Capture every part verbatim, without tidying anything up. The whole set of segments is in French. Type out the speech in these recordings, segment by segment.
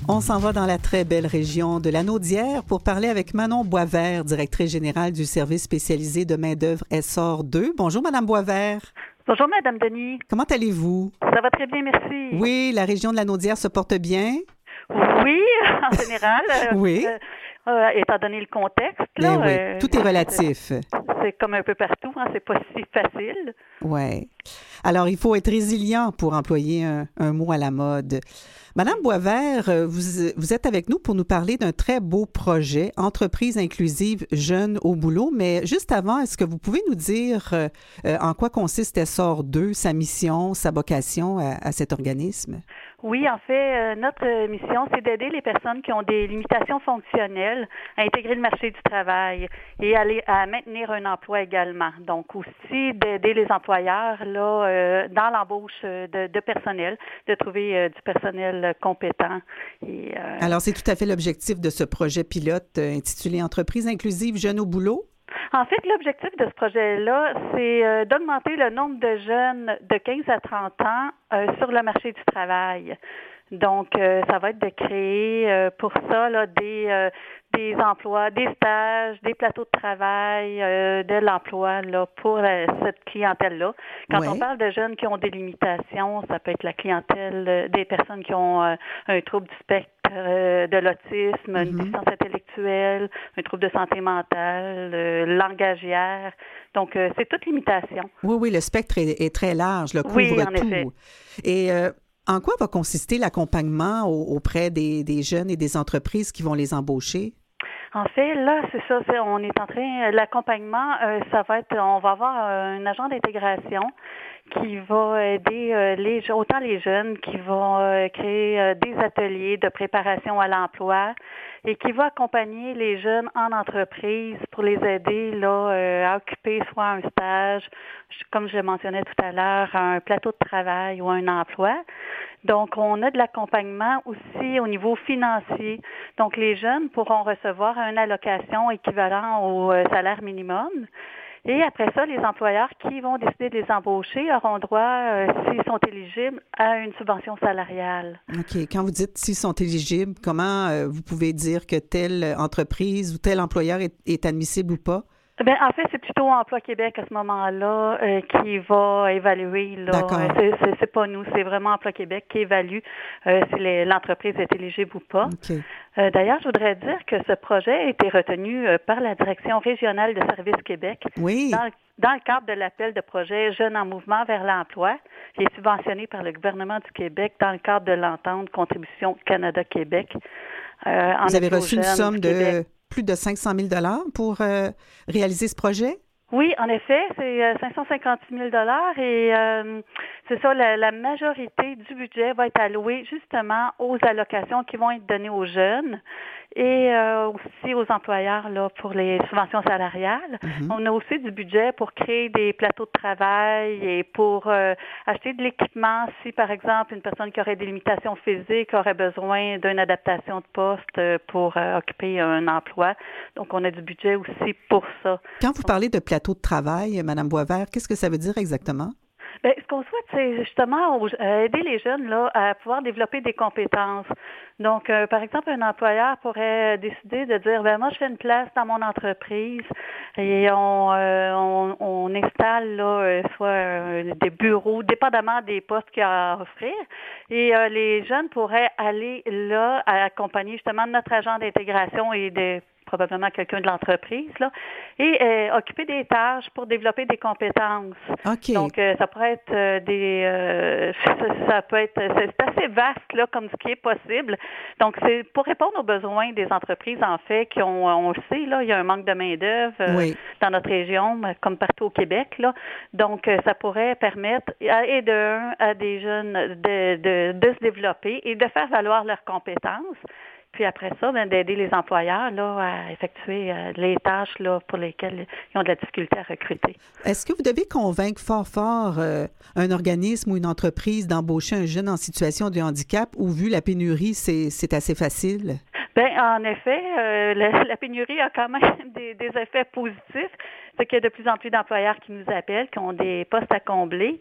On s'en va dans la très belle région de la Naudière pour parler avec Manon Boisvert, directrice générale du service spécialisé de main-d'œuvre Essor deux. Bonjour, Madame Boisvert. Bonjour, Madame Denis. Comment allez-vous? Ça va très bien, merci. Oui, la région de la Naudière se porte bien? Oui, en général. Oui. Euh, euh, étant donné le contexte, là, oui, euh, tout est relatif. C'est, c'est comme un peu partout, hein, c'est pas si facile. Oui. Alors, il faut être résilient pour employer un, un mot à la mode. Madame Boisvert, vous, vous êtes avec nous pour nous parler d'un très beau projet, Entreprise inclusive Jeunes au boulot. Mais juste avant, est-ce que vous pouvez nous dire euh, en quoi consiste Essor deux, sa mission, sa vocation à, à cet organisme? Oui, en fait, euh, notre mission, c'est d'aider les personnes qui ont des limitations fonctionnelles à intégrer le marché du travail et à, les, à maintenir un emploi également. Donc aussi d'aider les employeurs là euh, dans l'embauche de, de personnel, de trouver euh, du personnel compétent. Et, euh, Alors, c'est tout à fait l'objectif de ce projet pilote euh, intitulé Entreprise inclusive Jeunes au boulot. En fait, l'objectif de ce projet-là, c'est euh, d'augmenter le nombre de jeunes de quinze à trente ans euh, sur le marché du travail. Donc, euh, ça va être de créer euh, pour ça là, des, euh, des emplois, des stages, des plateaux de travail, euh, de l'emploi là, pour la, cette clientèle-là. Quand ouais. on parle de jeunes qui ont des limitations, ça peut être la clientèle euh, des personnes qui ont euh, un trouble du spectre euh, de l'autisme, mm-hmm. une déficience intellectuelle, un trouble de santé mentale, euh, langagière. Donc, euh, c'est toute limitation. Oui, oui, le spectre est, est très large, le couvre oui, en tout. Effet. Et euh, en quoi va consister l'accompagnement auprès des, des jeunes et des entreprises qui vont les embaucher? En fait, là, c'est ça, c'est, on est en train, l'accompagnement, euh, ça va être, on va avoir euh, un agent d'intégration qui va aider euh, les autant les jeunes qui vont euh, créer euh, des ateliers de préparation à l'emploi et qui va accompagner les jeunes en entreprise pour les aider là euh, à occuper soit un stage, comme je le mentionnais tout à l'heure, un plateau de travail ou un emploi. Donc, on a de l'accompagnement aussi au niveau financier. Donc, les jeunes pourront recevoir une allocation équivalent au salaire minimum. Et après ça, les employeurs qui vont décider de les embaucher auront droit, euh, s'ils sont éligibles, à une subvention salariale. OK. Quand vous dites s'ils sont éligibles, comment euh, vous pouvez dire que telle entreprise ou tel employeur est, est admissible ou pas? Bien, en fait, c'est plutôt Emploi Québec à ce moment-là euh, qui va évaluer. Là. D'accord. C'est, c'est, c'est pas nous, c'est vraiment Emploi Québec qui évalue euh, si les, l'entreprise est éligible ou pas. Okay. Euh, d'ailleurs, je voudrais dire que ce projet a été retenu euh, par la Direction régionale de Services Québec oui. dans, dans le cadre de l'appel de projet Jeunes en mouvement vers l'emploi, qui est subventionné par le gouvernement du Québec dans le cadre de l'entente Contribution Canada-Québec. Euh, Vous avez reçu une somme de plus de cinq cent mille dollars pour euh, réaliser ce projet? Oui, en effet, c'est euh, cinq cent cinquante-six mille dollars et euh, c'est ça, la, la majorité du budget va être allouée justement aux allocations qui vont être données aux jeunes et euh, aussi aux employeurs là pour les subventions salariales. Mm-hmm. On a aussi du budget pour créer des plateaux de travail et pour euh, acheter de l'équipement si, par exemple, une personne qui aurait des limitations physiques aurait besoin d'une adaptation de poste pour euh, occuper un emploi. Donc, on a du budget aussi pour ça. Quand vous parlez de plateau de travail, Mme Boisvert, qu'est-ce que ça veut dire exactement? Bien, ce qu'on souhaite, c'est justement aider les jeunes là, à pouvoir développer des compétences. Donc, euh, par exemple, un employeur pourrait décider de dire, ben moi, je fais une place dans mon entreprise et on, euh, on, on installe là, euh, soit euh, des bureaux, dépendamment des postes qu'il y a à offrir. Et euh, les jeunes pourraient aller là, à accompagner justement notre agent d'intégration et des probablement quelqu'un de l'entreprise, là, et euh, occuper des tâches pour développer des compétences. Okay. Donc, euh, ça pourrait être euh, des... Euh, ça, ça peut être... C'est, c'est assez vaste, là, comme ce qui est possible. Donc, c'est pour répondre aux besoins des entreprises, en fait, qui ont, on le sait, là, il y a un manque de main-d'œuvre euh, oui. dans notre région, comme partout au Québec, là. Donc, euh, ça pourrait permettre, à, et de un, à des jeunes de, de, de se développer et de faire valoir leurs compétences. Puis après ça, bien, d'aider les employeurs là, à effectuer euh, les tâches là, pour lesquelles ils ont de la difficulté à recruter. Est-ce que vous devez convaincre fort, fort euh, un organisme ou une entreprise d'embaucher un jeune en situation de handicap ou vu la pénurie, c'est, c'est assez facile? Bien, en effet, euh, la, la pénurie a quand même des, des effets positifs. C'est qu'il y a de plus en plus d'employeurs qui nous appellent, qui ont des postes à combler.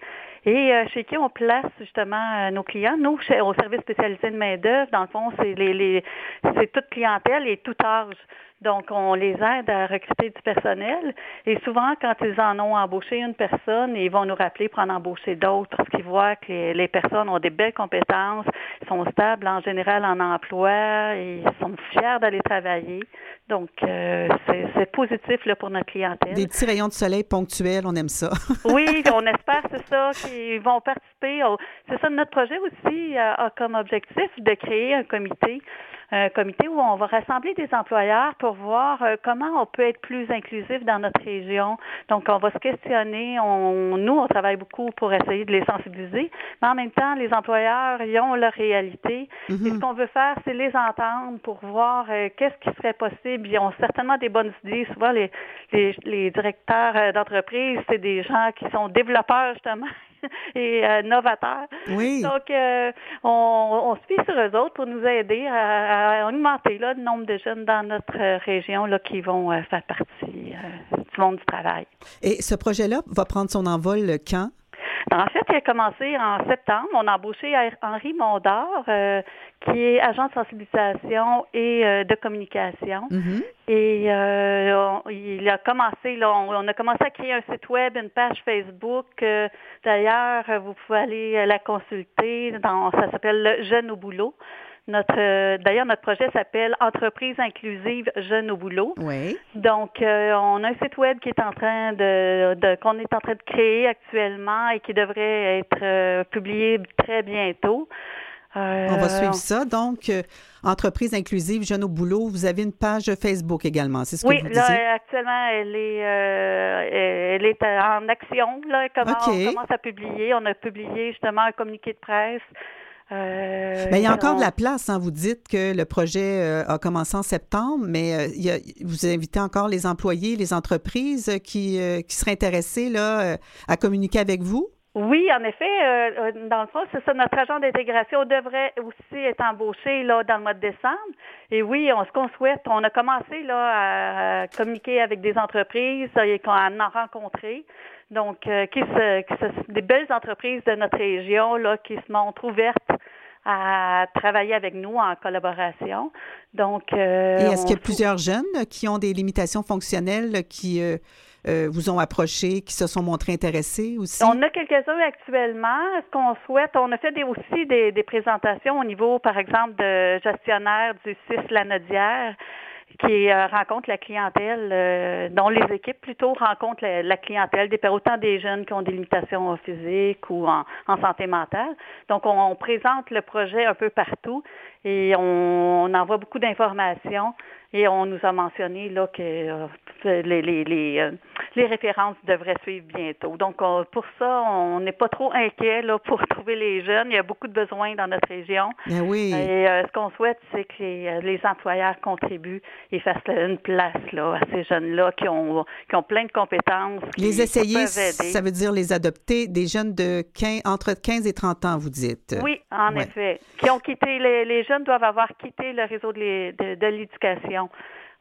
et euh, chez qui on place justement euh, nos clients. Nous, chez, au service spécialisé de main-d'œuvre, dans le fond, c'est les, les c'est toute clientèle et tout âge. Donc, on les aide à recruter du personnel et souvent, quand ils en ont embauché une personne, ils vont nous rappeler pour en embaucher d'autres parce qu'ils voient que les, les personnes ont des belles compétences, sont stables en général en emploi et sont fiers d'aller travailler. Donc, euh, c'est, c'est positif là, pour notre clientèle. Des petits rayons de soleil ponctuels, on aime ça. Oui, on espère, c'est ça, qu'ils vont participer. Au, c'est ça, notre projet aussi a, a comme objectif de créer un comité. Un comité où on va rassembler des employeurs pour voir euh, comment on peut être plus inclusif dans notre région. Donc, on va se questionner. On, nous, on travaille beaucoup pour essayer de les sensibiliser, mais en même temps, les employeurs, ils ont leur réalité. Mm-hmm. Et ce qu'on veut faire, c'est les entendre pour voir euh, qu'est-ce qui serait possible. Ils ont certainement des bonnes idées. Souvent, les, les, les directeurs d'entreprise, c'est des gens qui sont développeurs, justement, et euh, novateurs. Oui. Donc, euh, on, on se fie sur eux autres pour nous aider à, à augmenter là, le nombre de jeunes dans notre euh, région là, qui vont euh, faire partie euh, du monde du travail. Et ce projet-là va prendre son envol quand? En fait, il a commencé en septembre. On a embauché Henri Mondor, euh, qui est agent de sensibilisation et euh, de communication. Mm-hmm. Et euh, on, il a commencé, là, on, on a commencé à créer un site web, une page Facebook. Euh, d'ailleurs, vous pouvez aller la consulter. Dans, ça s'appelle Le Jeune au boulot. Notre, euh, d'ailleurs, notre projet s'appelle Entreprise inclusive Jeunes au boulot. Oui. Donc, euh, on a un site web qui est en train de, de qu'on est en train de créer actuellement et qui devrait être euh, publié très bientôt. Euh, on va suivre ça. Donc, euh, Entreprise inclusive Jeunes au boulot. Vous avez une page Facebook également, c'est ce que oui, vous disiez? Oui, là, actuellement, elle est, euh, elle est en action. Là, comment okay. On commence à publier. On a publié justement un communiqué de presse. Euh, mais il y a encore on... de la place. Hein? Vous dites que le projet euh, a commencé en septembre, mais euh, il y a, vous invitez encore les employés, les entreprises qui, euh, qui seraient intéressés là, euh, à communiquer avec vous? Oui, en effet, euh, dans le fond, c'est ça, notre agent d'intégration devrait aussi être embauché là, dans le mois de décembre. Et oui, on, ce qu'on souhaite, on a commencé là, à communiquer avec des entreprises et qu'on en a rencontré. Donc, euh, qui se, qui se, des belles entreprises de notre région là, qui se montrent ouvertes à travailler avec nous en collaboration. Donc, euh, et est-ce qu'il y a plusieurs jeunes qui ont des limitations fonctionnelles qui euh, euh, vous ont approché, qui se sont montrés intéressés aussi? On a quelques-uns actuellement. Ce qu'on souhaite, on a fait des, aussi des, des présentations au niveau, par exemple, de gestionnaire du C I S Lanaudière, qui euh, rencontre la clientèle, euh, dont les équipes plutôt rencontrent la, la clientèle, des, autant des jeunes qui ont des limitations physiques ou en, en santé mentale. Donc, on, on présente le projet un peu partout et on, on envoie beaucoup d'informations et on nous a mentionné là que euh, les, les, les, euh, les références devraient suivre bientôt. Donc, on, pour ça, on n'est pas trop inquiet là, pour trouver les jeunes. Il y a beaucoup de besoins dans notre région. Bien oui. Et euh, ce qu'on souhaite, c'est que les, les employeurs contribuent et fassent une place là, à ces jeunes-là qui ont, qui ont plein de compétences. Les qui, essayer, qui ça veut dire les adopter, des jeunes de quinze, entre quinze et trente ans, vous dites? Oui, en ouais. effet. Qui ont quitté, les, les jeunes doivent avoir quitté le réseau de, les, de, de l'éducation.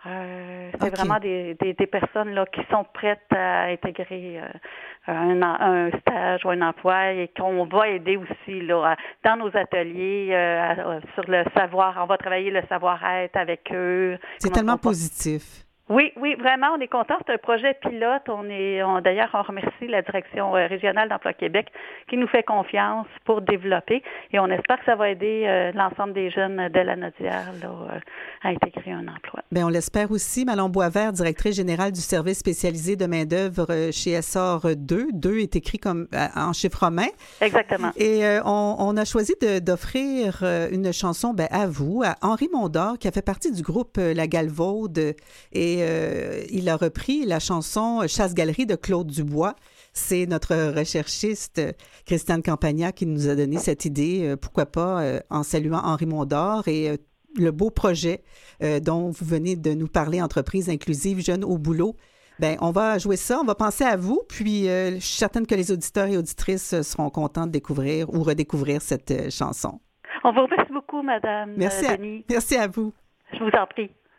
Euh, c'est okay. vraiment des, des, des personnes là, qui sont prêtes à intégrer euh, un, un stage ou un emploi et qu'on va aider aussi là, à, dans nos ateliers euh, à, sur le savoir. On va travailler le savoir-être avec eux. C'est tellement positif. Oui, oui, vraiment, on est content. C'est un projet pilote. On est, on, d'ailleurs, on remercie la direction régionale d'Emploi Québec qui nous fait confiance pour développer et on espère que ça va aider euh, l'ensemble des jeunes de Lanaudière là, euh, à intégrer un emploi. Bien, on l'espère aussi. Manon Boisvert, directrice générale du service spécialisé de main-d'œuvre chez Essor deux. deux est écrit comme en chiffre romain. Exactement. Et euh, on, on a choisi de, d'offrir une chanson ben, à vous, à Henri Mondor, qui a fait partie du groupe La Galvaude et Euh, il a repris la chanson Chasse-galerie de Claude Dubois. C'est notre recherchiste Christiane Campagna qui nous a donné cette idée, euh, pourquoi pas, euh, en saluant Henri Mondor et euh, le beau projet euh, dont vous venez de nous parler, Entreprise inclusive Jeunes au boulot. Bien, on va jouer ça, on va penser à vous, puis euh, je suis certaine que les auditeurs et auditrices seront contents de découvrir ou redécouvrir cette euh, chanson. On vous remercie beaucoup, Madame merci euh, Denis. À, merci à vous. Je vous en prie.